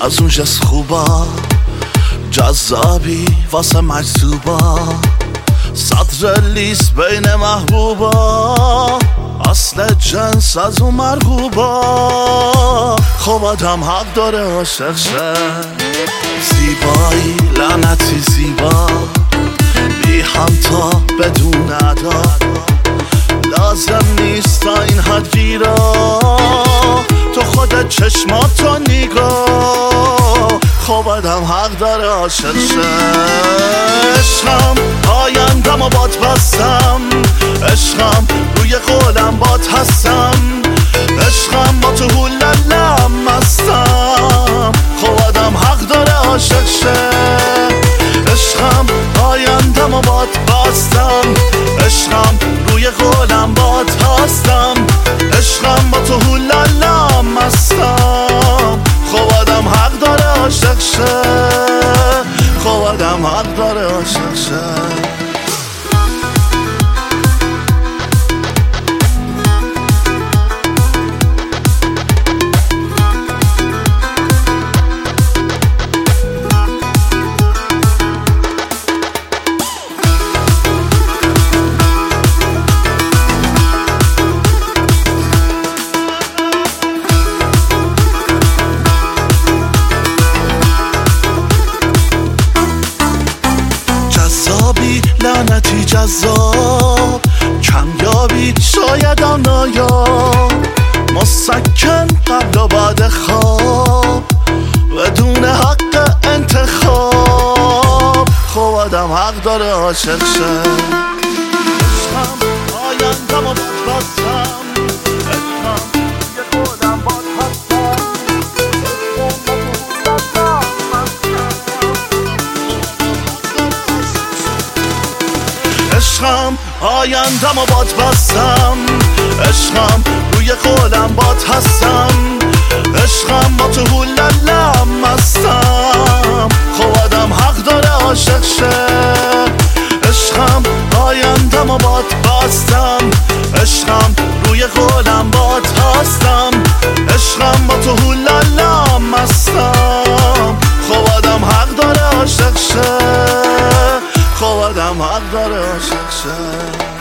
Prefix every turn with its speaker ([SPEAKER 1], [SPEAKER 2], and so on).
[SPEAKER 1] از اون جس خوبا جذابی واسه مجذوبا صدر لیست بین محبوبا اصل جنس از اون مرغوبا خب آدم حق داره عاشق شه زیبایی لعنتی زیبا بی همتا بدون ادا لازم نیست تا این حد گیرا تو خودت چشماتو نگاه خب آدم حق داره عاشق شه عشقم آیندم و باد بستم عشقم روی قولم باد هستم عشقم با تو هولالم مستم خب آدم حق داره عاشق شه عشقم آیندم و باد بستم عشقم روی قولم باد هستم عشقم با تو هولالم مستم خب آدم حق داره عاشق شه خب آدم حق داره عاشق شه لعنتی جذاب کمیابی شایدم نایاب مسکن قبل و بعد خواب بدون حق انتخاب خب آدم حق داره عاشق شه عشقم آیندم و بستم عشقم یه خودم باد هستم عشقم آیندم و باد بستم عشقم روی قولم باد هستم عشقم با تو هولالم مستم خب آدم حق داره عاشق شه عشقم آیندم و باد بستم عشقم روی قولم باد هستم عشقم با تو هولالم مستم خب آدم حق داره عاشق شه خب آدم حق داره عاشق شه